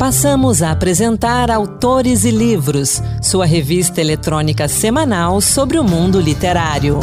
Passamos a apresentar Autores e Livros, sua revista eletrônica semanal sobre o mundo literário.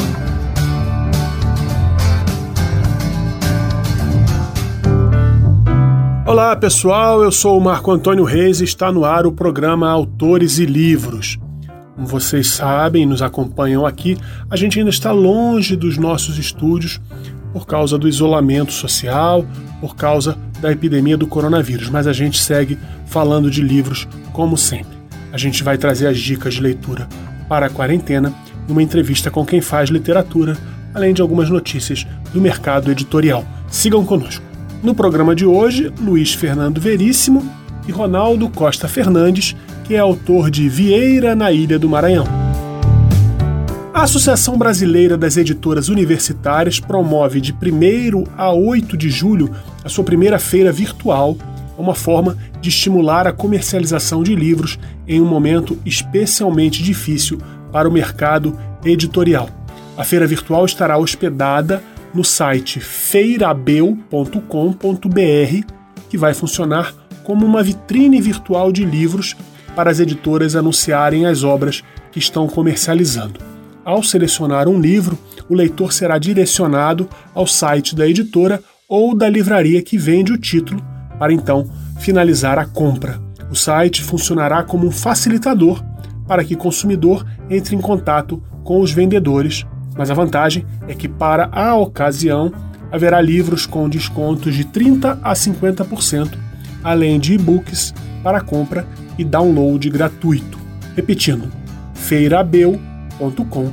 Olá pessoal, eu sou o Marco Antônio Reis e está no ar o programa Autores e Livros. Como vocês sabem, nos acompanham aqui, a gente ainda está longe dos nossos estúdios por causa do isolamento social, por causa da epidemia do coronavírus, mas a gente segue falando de livros como sempre. A gente vai trazer as dicas de leitura para a quarentena e uma entrevista com quem faz literatura, além de algumas notícias do mercado editorial. Sigam conosco. No programa de hoje, Luiz Fernando Veríssimo e Ronaldo Costa Fernandes, que é autor de Vieira na Ilha do Maranhão. A Associação Brasileira das Editoras Universitárias promove de 1º a 8 de julho a sua primeira feira virtual, uma forma de estimular a comercialização de livros em um momento especialmente difícil para o mercado editorial. A feira virtual estará hospedada no site feirabel.com.br, que vai funcionar como uma vitrine virtual de livros para as editoras anunciarem as obras que estão comercializando. Ao selecionar um livro, o leitor será direcionado ao site da editora ou da livraria que vende o título para então finalizar a compra. O site funcionará como um facilitador para que o consumidor entre em contato com os vendedores, mas a vantagem é que para a ocasião haverá livros com descontos de 30% a 50%, além de e-books para compra e download gratuito. Repetindo, feirabel.com.br.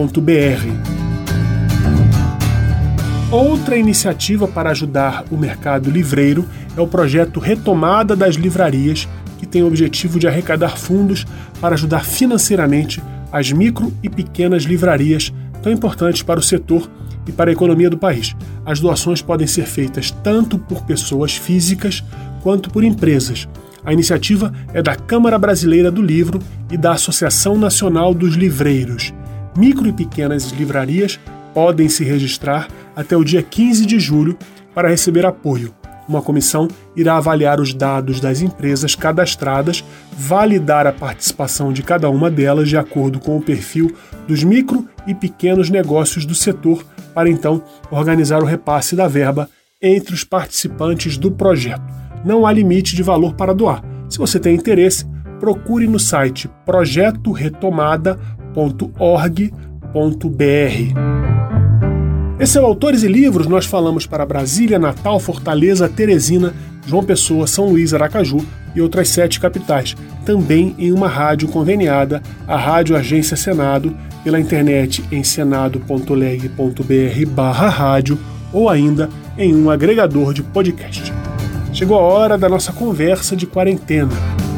Outra iniciativa para ajudar o mercado livreiro é o projeto Retomada das Livrarias, que tem o objetivo de arrecadar fundos para ajudar financeiramente as micro e pequenas livrarias tão importantes para o setor e para a economia do país. As doações podem ser feitas tanto por pessoas físicas quanto por empresas. A iniciativa é da Câmara Brasileira do Livro e da Associação Nacional dos Livreiros. Micro e pequenas livrarias podem se registrar até o dia 15 de julho para receber apoio. Uma comissão irá avaliar os dados das empresas cadastradas, validar a participação de cada uma delas de acordo com o perfil dos micro e pequenos negócios do setor, para então organizar o repasse da verba entre os participantes do projeto. Não há limite de valor para doar. Se você tem interesse, procure no site projetoretomada.org.br. Esse é o Autores e Livros. Nós falamos para Brasília, Natal, Fortaleza, Teresina, João Pessoa, São Luís, Aracaju e outras 7 capitais. Também em uma rádio conveniada, a Rádio Agência Senado, pela internet em senado.leg.br/rádio ou ainda em um agregador de podcast. Chegou a hora da nossa conversa de quarentena.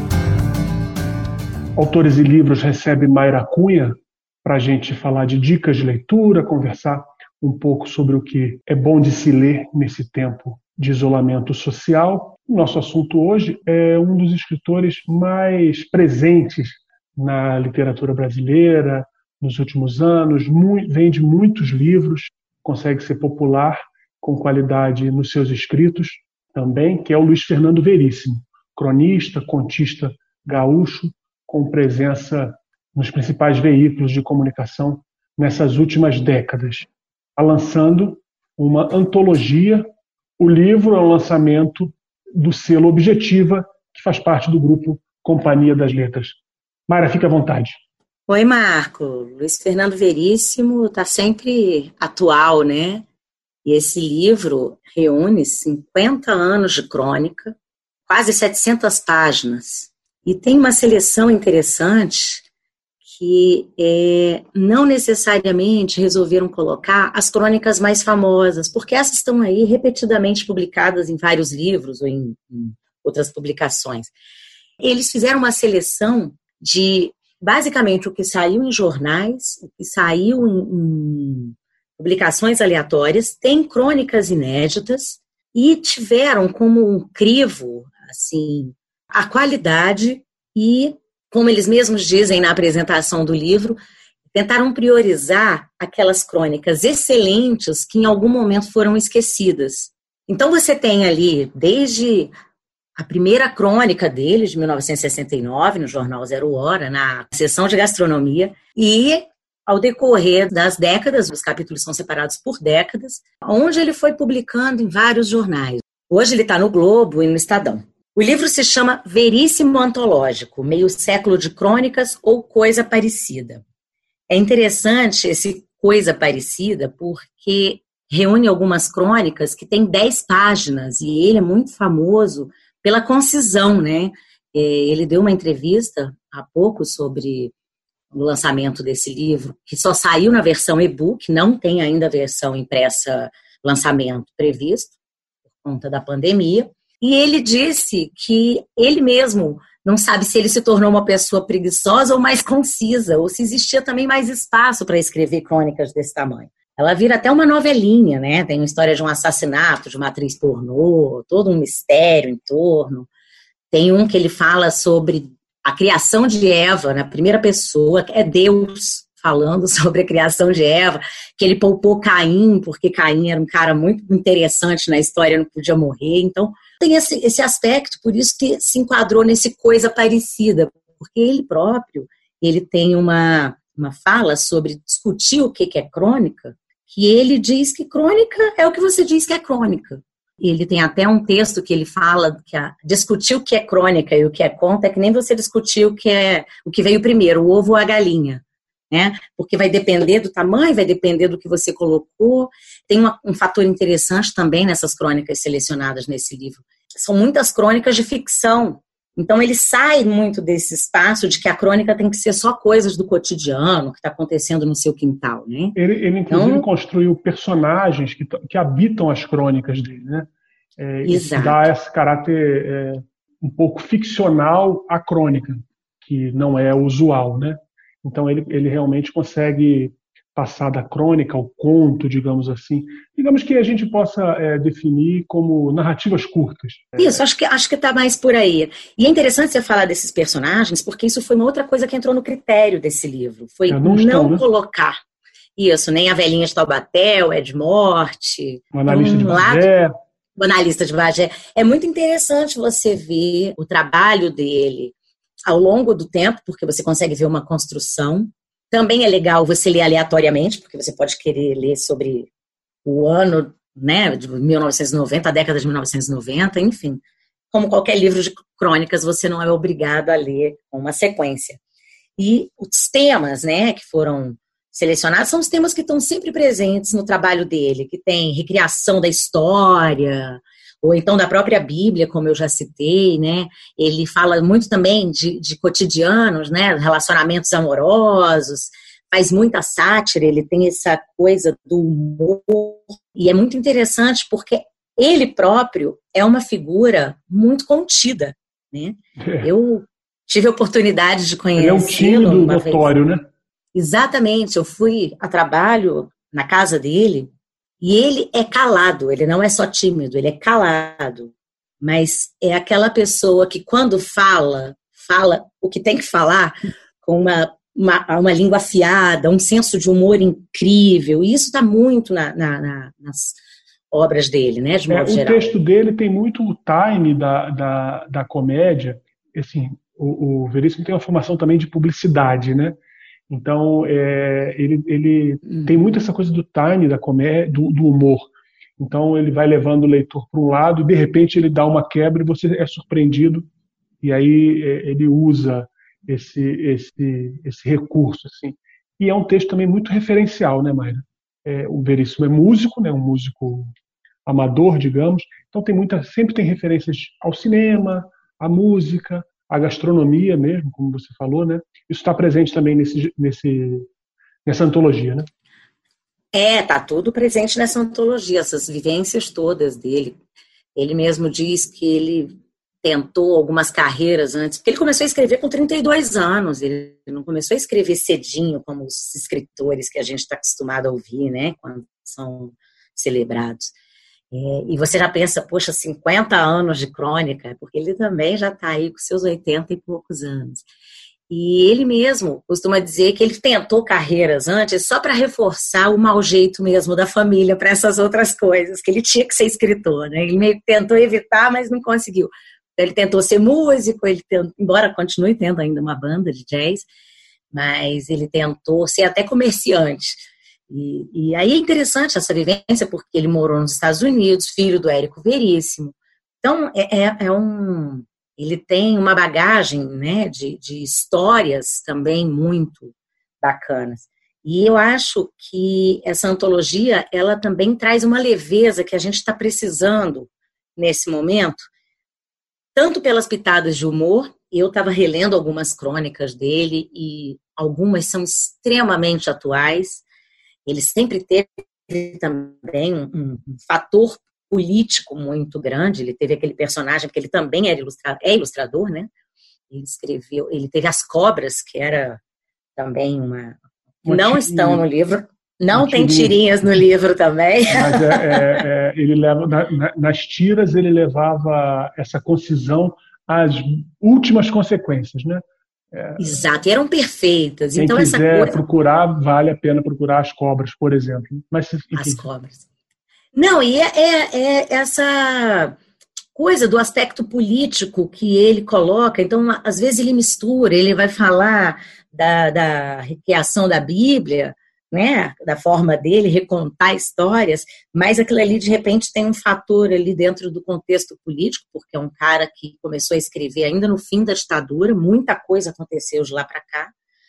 Autores e Livros recebe Mayra Cunha para a gente falar de dicas de leitura, conversar um pouco sobre o que é bom de se ler nesse tempo de isolamento social. O nosso assunto hoje é um dos escritores mais presentes na literatura brasileira nos últimos anos, vende muitos livros, consegue ser popular com qualidade nos seus escritos também, que é o Luiz Fernando Veríssimo, cronista, contista gaúcho, com presença nos principais veículos de comunicação nessas últimas décadas. Está lançando uma antologia. O livro é o lançamento do selo Objetiva, que faz parte do grupo Companhia das Letras. Mayra, fica à vontade. Oi, Marco. Luiz Fernando Veríssimo está sempre atual, né? E esse livro reúne 50 anos de crônica, quase 700 páginas. E tem uma seleção interessante que não necessariamente resolveram colocar as crônicas mais famosas, porque essas estão aí repetidamente publicadas em vários livros ou em outras publicações. Eles fizeram uma seleção de, basicamente, o que saiu em jornais, o que saiu em publicações aleatórias, tem crônicas inéditas e tiveram como um crivo, assim, a qualidade e, como eles mesmos dizem na apresentação do livro, tentaram priorizar aquelas crônicas excelentes que em algum momento foram esquecidas. Então você tem ali, desde a primeira crônica dele, de 1969, no jornal Zero Hora, na seção de gastronomia, e ao decorrer das décadas, os capítulos são separados por décadas, onde ele foi publicando em vários jornais. Hoje ele está no Globo e no Estadão. O livro se chama Veríssimo Antológico, Meio Século de Crônicas ou Coisa Parecida. É interessante esse Coisa Parecida porque reúne algumas crônicas que têm 10 páginas e ele é muito famoso pela concisão, né? Ele deu uma entrevista há pouco sobre o lançamento desse livro, que só saiu na versão e-book, não tem ainda a versão impressa lançamento previsto, por conta da pandemia. E ele disse que ele mesmo não sabe se ele se tornou uma pessoa preguiçosa ou mais concisa, ou se existia também mais espaço para escrever crônicas desse tamanho. Ela vira até uma novelinha, né? Tem uma história de um assassinato de uma atriz pornô, todo um mistério em torno. Tem um que ele fala sobre a criação de Eva, na primeira pessoa, é Deus falando sobre a criação de Eva, que ele poupou Caim, porque Caim era um cara muito interessante na história, não podia morrer. Então, tem esse aspecto, por isso que se enquadrou nesse Coisa Parecida, porque ele próprio, ele tem uma fala sobre discutir o que é crônica, que ele diz que crônica é o que você diz que é crônica. Ele tem até um texto que ele fala que discutir o que é crônica e o que é conta é que nem você discutir o que veio primeiro, o ovo ou a galinha, né? Porque vai depender do tamanho, vai depender do que você colocou. Tem um fator interessante também nessas crônicas selecionadas nesse livro. São muitas crônicas de ficção. Então ele sai muito desse espaço de que a crônica tem que ser só coisas do cotidiano, que está acontecendo no seu quintal, né? Ele inclusive construiu personagens que habitam as crônicas dele, né? Isso dá esse caráter um pouco ficcional à crônica, que não é usual, né? Então ele realmente consegue passar da crônica ao conto, digamos assim. Digamos que a gente possa definir como narrativas curtas. Isso, acho que está mais por aí. E é interessante você falar desses personagens, porque isso foi uma outra coisa que entrou no critério desse livro. Foi não colocar isso, nem a velhinha de Taubaté, o Ed Morte, o analista de Bagé. O analista de Bagé. É muito interessante você ver o trabalho dele ao longo do tempo, porque você consegue ver uma construção. Também é legal você ler aleatoriamente, porque você pode querer ler sobre o ano, né, de 1990, a década de 1990, enfim. Como qualquer livro de crônicas, você não é obrigado a ler com uma sequência. E os temas, né, que foram selecionados são os temas que estão sempre presentes no trabalho dele, que tem recriação da história, ou então da própria Bíblia, como eu já citei, né? Ele fala muito também de cotidianos, né? Relacionamentos amorosos, faz muita sátira, ele tem essa coisa do humor, e é muito interessante porque ele próprio é uma figura muito contida, né? Eu tive a oportunidade de conhecer. Ele é um tímido notório, né? Exatamente, eu fui a trabalho na casa dele, e ele é calado, ele não é só tímido, ele é calado. Mas é aquela pessoa que quando fala o que tem que falar com uma língua afiada, um senso de humor incrível. E isso está muito nas obras dele, né, de modo geral. O texto dele tem muito o time da comédia. Assim, o Veríssimo tem uma formação também de publicidade, né? Então, ele tem muito essa coisa do time, da comédia, do humor. Então, ele vai levando o leitor para um lado e, de repente, ele dá uma quebra e você é surpreendido. E aí ele usa esse recurso, assim. E é um texto também muito referencial, né, Mayra? O Veríssimo é músico, né, um músico amador, digamos. Então, sempre tem referências ao cinema, à música, a gastronomia mesmo, como você falou, né? Isso está presente também nessa antologia, né? Tá tudo presente nessa antologia, essas vivências todas dele. Ele mesmo diz que ele tentou algumas carreiras antes, porque ele começou a escrever com 32 anos, ele não começou a escrever cedinho, como os escritores que a gente está acostumado a ouvir, né? Quando são celebrados. E você já pensa, poxa, 50 anos de crônica, porque ele também já está aí com seus 80 e poucos anos. E ele mesmo costuma dizer que ele tentou carreiras antes só para reforçar o mau jeito mesmo da família para essas outras coisas, que ele tinha que ser escritor, né? Ele meio que tentou evitar, mas não conseguiu. Ele tentou ser músico, embora continue tendo ainda uma banda de jazz, mas ele tentou ser até comerciante. E aí é interessante essa vivência, porque ele morou nos Estados Unidos, filho do Érico Veríssimo. Então, ele tem uma bagagem, né, de histórias também muito bacanas. E eu acho que essa antologia, ela também traz uma leveza que a gente está precisando nesse momento, tanto pelas pitadas de humor. Eu estava relendo algumas crônicas dele e algumas são extremamente atuais. Ele sempre teve também um fator político muito grande. Ele teve aquele personagem, porque ele também é ilustrador, né? Ele teve As Cobras, que era também não estão no livro, não tem tirinhas no livro também. Mas ele leva, nas tiras ele levava essa concisão às últimas consequências, né? Exato, e eram perfeitas. Quem então, quiser essa coisa... procurar, vale a pena procurar As Cobras, por exemplo. Mas, As Cobras. Não, e essa coisa do aspecto político que ele coloca. Então, às vezes ele mistura, ele vai falar da recriação da Bíblia, né, da forma dele recontar histórias, mas aquilo ali de repente tem um fator ali dentro do contexto político, porque é um cara que começou a escrever ainda no fim da ditadura, muita coisa aconteceu de lá para cá,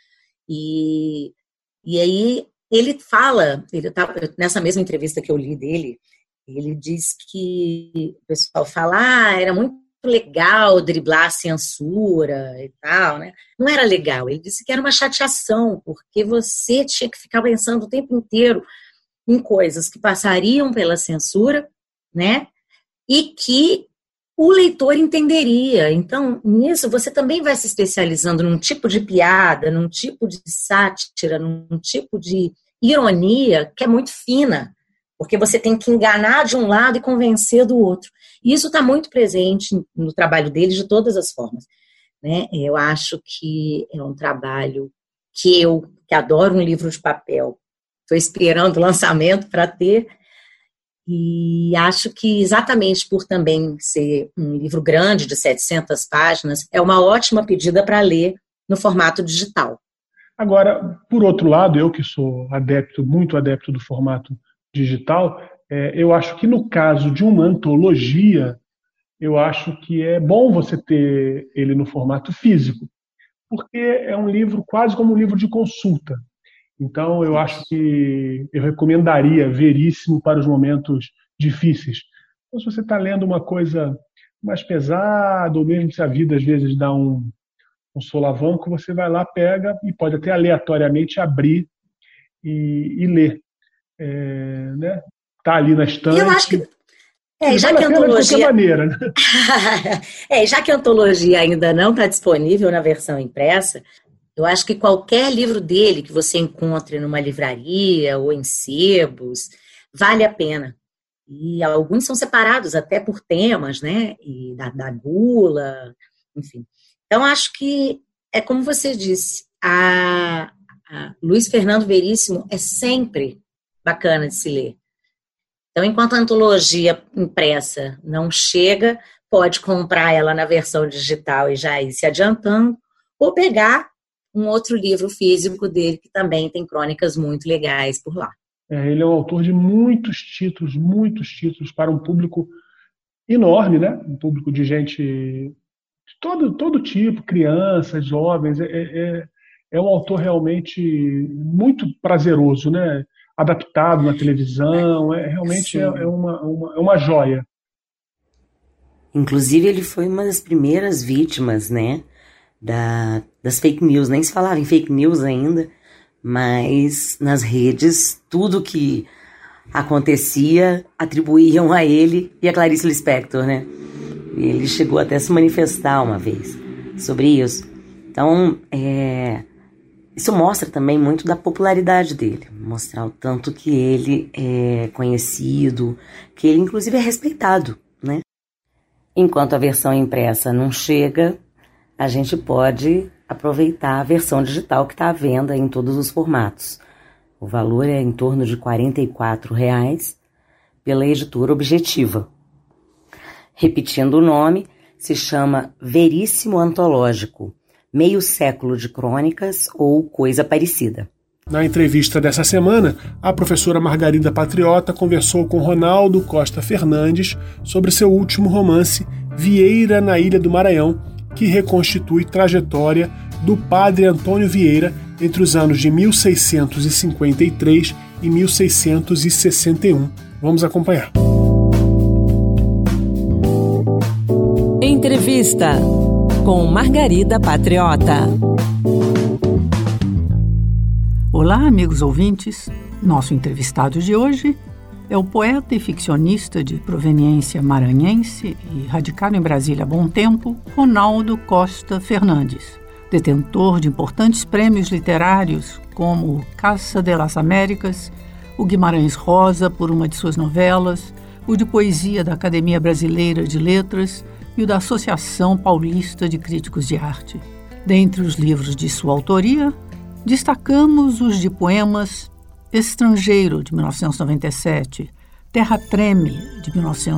e aí ele fala, nessa mesma entrevista que eu li dele, ele diz que o pessoal fala, era muito legal driblar a censura e tal, né? Não era legal, ele disse que era uma chateação, porque você tinha que ficar pensando o tempo inteiro em coisas que passariam pela censura, né? E que o leitor entenderia. Então, nisso, você também vai se especializando num tipo de piada, num tipo de sátira, num tipo de ironia que é muito fina, porque você tem que enganar de um lado e convencer do outro. E isso está muito presente no trabalho dele de todas as formas, né? Eu acho que é um trabalho que adoro um livro de papel, estou esperando o lançamento para ter, e acho que exatamente por também ser um livro grande de 700 páginas, é uma ótima pedida para ler no formato digital. Agora, por outro lado, eu que sou muito adepto do formato digital, eu acho que no caso de uma antologia, eu acho que é bom você ter ele no formato físico, porque é um livro quase como um livro de consulta. Então, eu acho que eu recomendaria Veríssimo para os momentos difíceis. Então, se você está lendo uma coisa mais pesada, ou mesmo se a vida às vezes dá um solavanco, você vai lá, pega e pode até aleatoriamente abrir e ler. Né? Tá ali na estante. Eu acho que já vale que a antologia de qualquer maneira, né? Já que a antologia ainda não está disponível na versão impressa, eu acho que qualquer livro dele que você encontre numa livraria ou em sebos vale a pena. E alguns são separados até por temas, né? E da gula, enfim. Então acho que é como você disse, a Luiz Fernando Veríssimo é sempre bacana de se ler. Então, enquanto a antologia impressa não chega, pode comprar ela na versão digital e já ir se adiantando, ou pegar um outro livro físico dele, que também tem crônicas muito legais por lá. Ele é um autor de muitos títulos para um público enorme, né? Um público de gente de todo tipo, crianças, jovens. É um autor realmente muito prazeroso, né? Adaptado na televisão, realmente é uma joia. Inclusive, ele foi uma das primeiras vítimas, né, das fake news. Nem se falava em fake news ainda, mas nas redes, tudo que acontecia atribuíam a ele e a Clarice Lispector, né? Ele chegou até a se manifestar uma vez sobre isso. Então, isso mostra também muito da popularidade dele, mostrar o tanto que ele é conhecido, que ele inclusive é respeitado, né? Enquanto a versão impressa não chega, a gente pode aproveitar a versão digital que está à venda em todos os formatos. O valor é em torno de R$ 44,00 pela editora Objetiva. Repetindo o nome, se chama Veríssimo Antológico, Meio Século de Crônicas ou Coisa Parecida. Na entrevista dessa semana, a professora Margarida Patriota conversou com Ronaldo Costa Fernandes sobre seu último romance, Vieira na Ilha do Maranhão, que reconstitui trajetória do padre Antônio Vieira entre os anos de 1653 e 1661. Vamos acompanhar. Entrevista com Margarida Patriota. Olá, amigos ouvintes. Nosso entrevistado de hoje é o poeta e ficcionista de proveniência maranhense e radicado em Brasília há bom tempo, Ronaldo Costa Fernandes, detentor de importantes prêmios literários como o Caça de las Américas, o Guimarães Rosa por uma de suas novelas, o de poesia da Academia Brasileira de Letras e o da Associação Paulista de Críticos de Arte. Dentre os livros de sua autoria, destacamos os de poemas Estrangeiro, de 1997, Terra Treme, de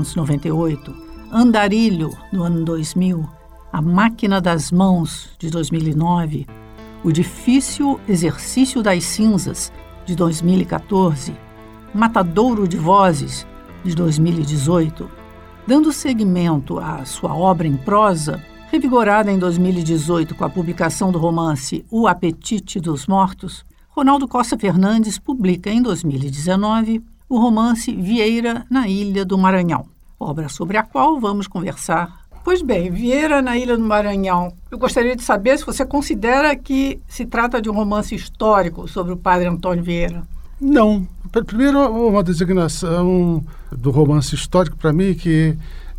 1998, Andarilho, do ano 2000, A Máquina das Mãos, de 2009, O Difícil Exercício das Cinzas, de 2014, Matadouro de Vozes, de 2018. Dando seguimento à sua obra em prosa, revigorada em 2018 com a publicação do romance O Apetite dos Mortos, Ronaldo Costa Fernandes publica em 2019 o romance Vieira na Ilha do Maranhão, obra sobre a qual vamos conversar. Pois bem, Vieira na Ilha do Maranhão. Eu gostaria de saber se você considera que se trata de um romance histórico sobre o padre Antônio Vieira. Não. Primeiro, uma designação do romance histórico para mim que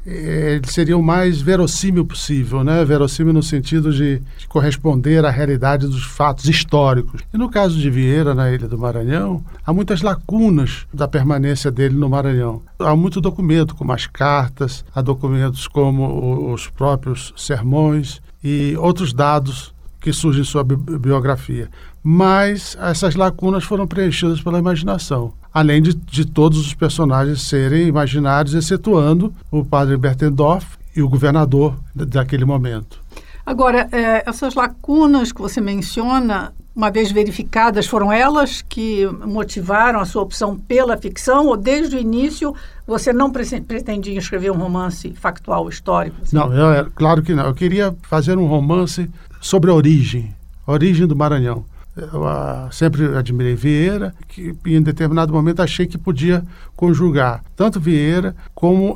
ele seria o mais verossímil possível, né? Verossímil no sentido de corresponder à realidade dos fatos históricos. E no caso de Vieira, na Ilha do Maranhão, há muitas lacunas da permanência dele no Maranhão. Há muito documento, como as cartas, há documentos como os próprios sermões e outros dados que surgem em sua biografia. Mas essas lacunas foram preenchidas pela imaginação, além de todos os personagens serem imaginários, excetuando o padre Bertendorf e o governador daquele momento. Agora, essas lacunas que você menciona, uma vez verificadas, foram elas que motivaram a sua opção pela ficção, ou desde o início você não pretendia escrever um romance factual, histórico? Assim? Não, claro que não. Eu queria fazer um romance sobre a origem do Maranhão. Eu sempre admirei Vieira e em determinado momento achei que podia conjugar tanto Vieira como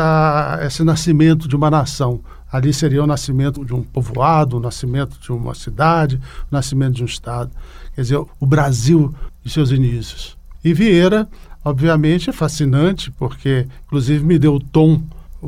esse nascimento de uma nação. Ali seria o nascimento de um povoado, o nascimento de uma cidade, o nascimento de um estado. Quer dizer, o Brasil de seus inícios. E Vieira, obviamente, é fascinante porque, inclusive, me deu o tom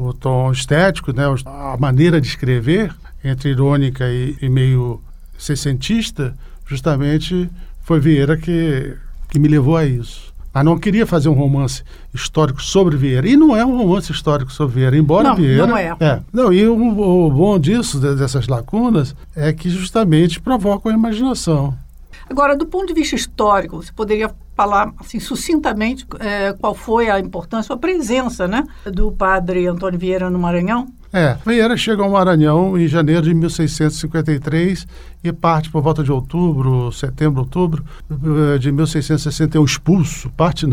estético, né? A maneira de escrever, entre irônica e meio sessentista, justamente foi Vieira que me levou a isso. Mas não queria fazer um romance histórico sobre Vieira. E não é um romance histórico sobre Vieira, embora Vieira... Não é. E o bom disso, dessas lacunas, é que justamente provocam a imaginação. Agora, do ponto de vista histórico, você poderia falar assim, sucintamente qual foi a importância, a presença, né, do padre Antônio Vieira no Maranhão? Vieira chega ao Maranhão em janeiro de 1653 e parte por volta de setembro, outubro de 1661, expulso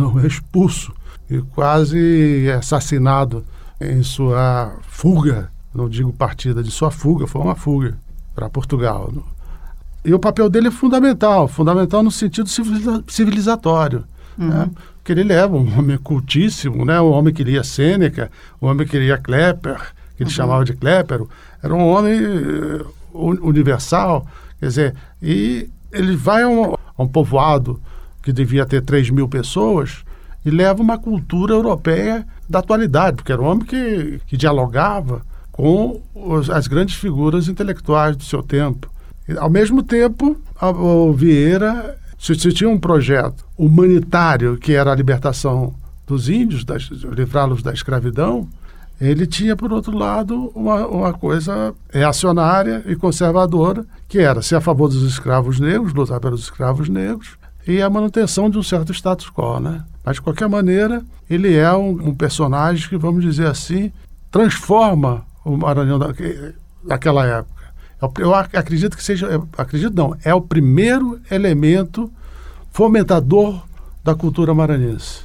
e quase assassinado em sua fuga, não digo partida, de sua fuga, foi uma fuga para Portugal. E o papel dele é fundamental no sentido civilizatório. Né? Porque ele leva um homem cultíssimo, né? Um homem que lia Sêneca, um homem que lia Klepper, que ele chamava de Klepper, era um homem universal, quer dizer, e ele vai a um povoado que devia ter 3.000 pessoas e leva uma cultura europeia da atualidade, porque era um homem que dialogava com as grandes figuras intelectuais do seu tempo. E, ao mesmo tempo, o Vieira, se tinha um projeto humanitário que era a libertação dos índios, livrá-los da escravidão, ele tinha, por outro lado, uma coisa reacionária e conservadora, que era ser a favor dos escravos negros, lutar pelos escravos negros, e a manutenção de um certo status quo, né? Mas, de qualquer maneira, ele é um personagem que, vamos dizer assim, transforma o Maranhão daquela época. Eu acredito que seja... Acredito não, é o primeiro elemento fomentador da cultura maranhense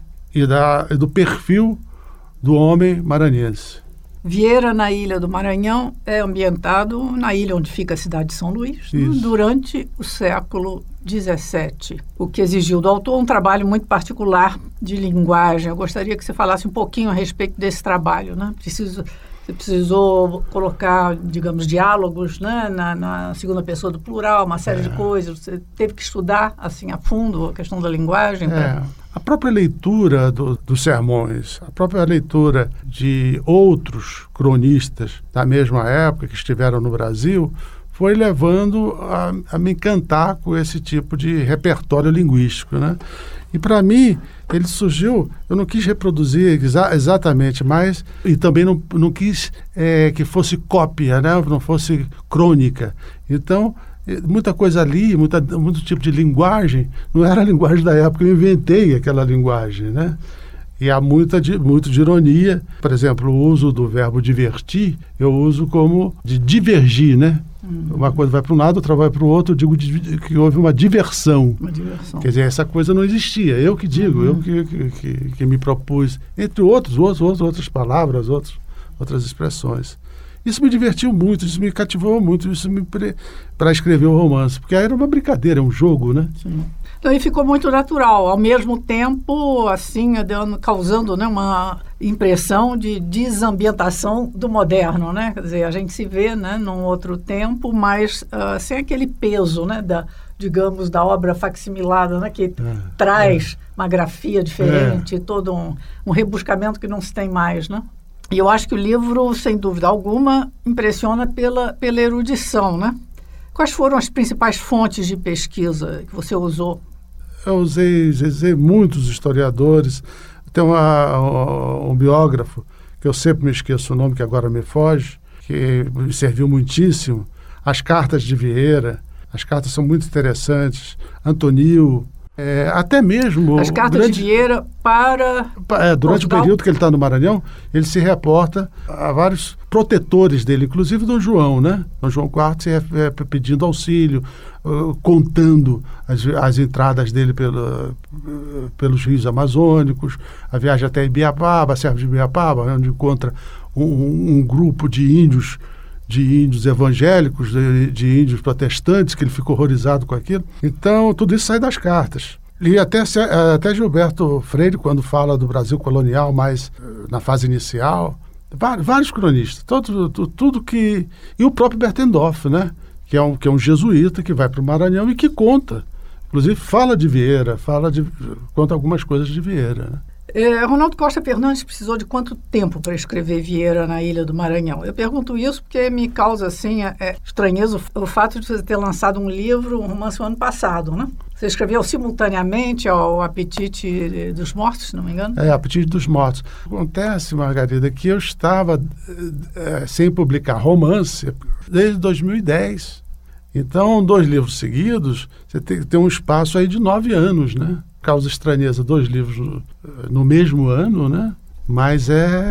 e do perfil do homem maranhense. Vieira, na Ilha do Maranhão, é ambientado na ilha onde fica a cidade de São Luís, durante o século XVII, o que exigiu do autor um trabalho muito particular de linguagem. Eu gostaria que você falasse um pouquinho a respeito desse trabalho, né? Você precisou colocar, digamos, diálogos, né, na segunda pessoa do plural, uma série de coisas. Você teve que estudar assim a fundo a questão da linguagem. A própria leitura dos sermões, a própria leitura de outros cronistas da mesma época que estiveram no Brasil, foi levando a me encantar com esse tipo de repertório linguístico, né? E para mim, ele surgiu, eu não quis reproduzir exatamente, mas, e também não quis que fosse cópia, né? Não fosse crônica. Então, muita coisa ali, muito tipo de linguagem, não era a linguagem da época, eu inventei aquela linguagem, né? E há muito de ironia. Por exemplo, o uso do verbo divertir, eu uso como de divergir, né? Uma coisa vai para um lado, outra vai para o outro, eu digo que houve uma diversão. Quer dizer, essa coisa não existia. Eu que digo, eu que me propus, entre outras palavras, outras expressões. Isso me divertiu muito, isso me cativou muito, para escrever o romance, porque era uma brincadeira, um jogo, né? Sim. Então, e ficou muito natural, ao mesmo tempo, assim, causando, né, uma impressão de desambientação do moderno, né? Quer dizer, a gente se vê, né, num outro tempo, mas sem aquele peso, né, digamos, da obra facsimilada, né, que traz uma grafia diferente, todo um rebuscamento que não se tem mais, né? E eu acho que o livro, sem dúvida alguma, impressiona pela erudição, né? Quais foram as principais fontes de pesquisa que você usou? Eu usei muitos historiadores. Tem um biógrafo, que eu sempre me esqueço o nome, que agora me foge, que me serviu muitíssimo. As cartas de Vieira. As cartas são muito interessantes. Antonil... até mesmo... As cartas de Vieira durante o período que ele está no Maranhão, ele se reporta a vários protetores dele, inclusive Dom João, né? Dom João IV pedindo auxílio, contando as entradas dele pelos rios amazônicos, a viagem até Ibiapaba, Serra de Ibiapaba, onde encontra um grupo de índios evangélicos, de índios protestantes, que ele ficou horrorizado com aquilo. Então, tudo isso sai das cartas. E até Gilberto Freire, quando fala do Brasil colonial, mais na fase inicial, vários cronistas, tudo que... E o próprio Bertendorf, né? Que é um jesuíta que vai para o Maranhão e que conta. Inclusive, fala de Vieira, conta algumas coisas de Vieira, né? Ronaldo Costa Fernandes precisou de quanto tempo para escrever Vieira na Ilha do Maranhão? Eu pergunto isso porque me causa assim, estranheza o fato de você ter lançado um romance no ano passado, né? Você escreveu simultaneamente ao Apetite dos Mortos, se não me engano? Apetite dos Mortos. Acontece, Margarida, que eu estava sem publicar romance desde 2010. Então, 2 livros seguidos, você tem um espaço aí de 9 anos, né? Causa estranheza, 2 livros no mesmo ano, né? Mas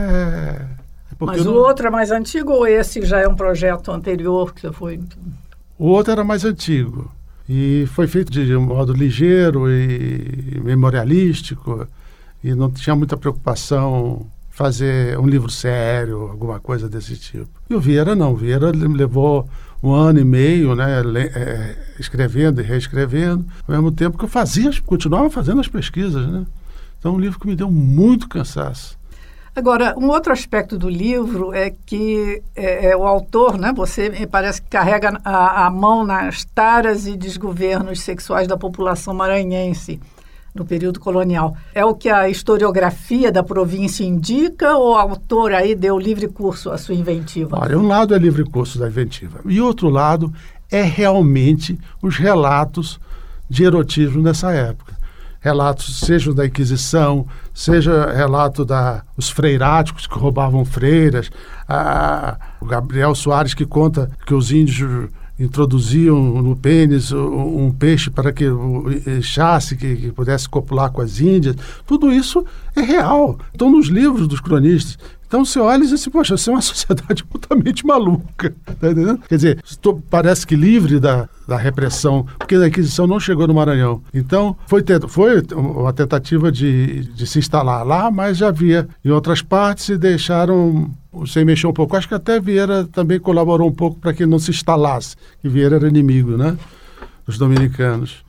Mas o outro é mais antigo ou esse já é um projeto anterior que você foi... O outro era mais antigo e foi feito de um modo ligeiro e memorialístico e não tinha muita preocupação fazer um livro sério, alguma coisa desse tipo. E o Vieira não. O Vieira levou 1 ano e meio, né, escrevendo e reescrevendo, ao mesmo tempo que eu continuava fazendo as pesquisas, né? Então, um livro que me deu muito cansaço. Agora, um outro aspecto do livro é que o autor, né, você me parece que carrega a mão nas taras e desgovernos sexuais da população maranhense no período colonial. É o que a historiografia da província indica ou o autor aí deu livre curso à sua inventiva? Olha, um lado é livre curso da inventiva e outro lado é realmente os relatos de erotismo nessa época. Relatos, seja da Inquisição, seja relato dos freiráticos que roubavam freiras, o Gabriel Soares que conta que os índios introduziam no pênis um peixe para que inchasse, que pudesse copular com as índias. Tudo isso é real. Estão nos livros dos cronistas. Então você olha e diz assim, poxa, isso é uma sociedade totalmente maluca, tá entendendo? Quer dizer, parece que livre da repressão, porque a Inquisição não chegou no Maranhão. Então, foi uma tentativa de se instalar lá, mas já havia em outras partes e deixaram sem mexer um pouco. Acho que até Vieira também colaborou um pouco para que não se instalasse, que Vieira era inimigo, né, dos dominicanos.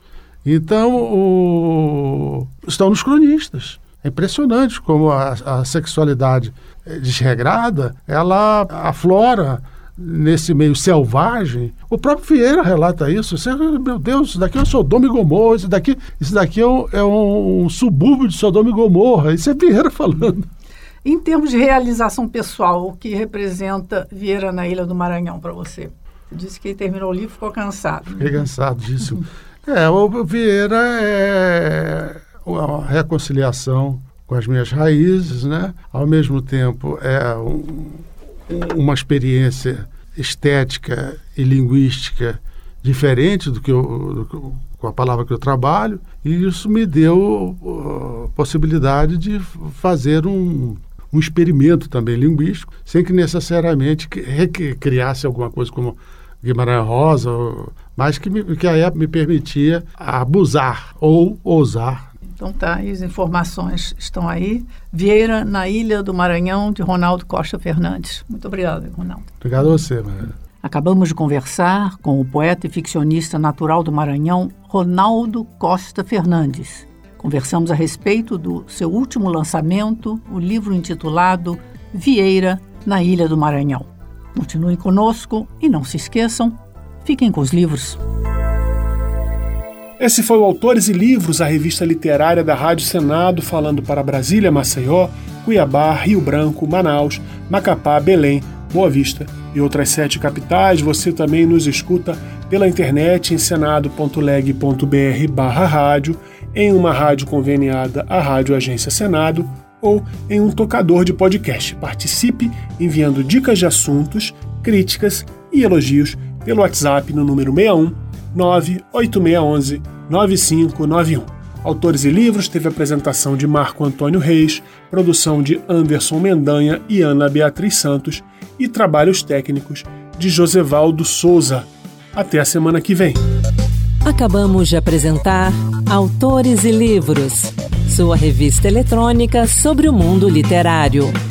Então, estão nos cronistas. É impressionante como a sexualidade desregrada, ela aflora nesse meio selvagem. O próprio Vieira relata isso. Meu Deus, isso daqui é Sodoma e Gomorra, isso daqui é um subúrbio de Sodoma e Gomorra. Isso é Vieira falando. Em termos de realização pessoal, o que representa Vieira na Ilha do Maranhão para você? Você disse que terminou o livro e ficou cansado. Fiquei cansadíssimo. O Vieira é uma reconciliação com as minhas raízes, né? Ao mesmo tempo é uma experiência estética e linguística diferente com a palavra que eu trabalho, e isso me deu a possibilidade de fazer um experimento também linguístico, sem que necessariamente criasse alguma coisa como Guimarães Rosa, mas que a época me permitia abusar ou ousar. Então tá, as informações estão aí. Vieira na Ilha do Maranhão, de Ronaldo Costa Fernandes. Muito obrigado, Ronaldo. Obrigado a você, Maria. Acabamos de conversar com o poeta e ficcionista natural do Maranhão, Ronaldo Costa Fernandes. Conversamos a respeito do seu último lançamento, o livro intitulado Vieira na Ilha do Maranhão. Continuem conosco e não se esqueçam, fiquem com os livros. Esse foi o Autores e Livros, a revista literária da Rádio Senado, falando para Brasília, Maceió, Cuiabá, Rio Branco, Manaus, Macapá, Belém, Boa Vista e outras 7 capitais. Você também nos escuta pela internet em senado.leg.br/rádio, em uma rádio conveniada à Rádio Agência Senado ou em um tocador de podcast. Participe enviando dicas de assuntos, críticas e elogios pelo WhatsApp no número 61 98611-9591. Autores e Livros teve apresentação de Marco Antônio Reis, produção de Anderson Mendanha e Ana Beatriz Santos e trabalhos técnicos de Josevaldo Souza. Até a semana que vem. Acabamos de apresentar Autores e Livros, sua revista eletrônica sobre o mundo literário.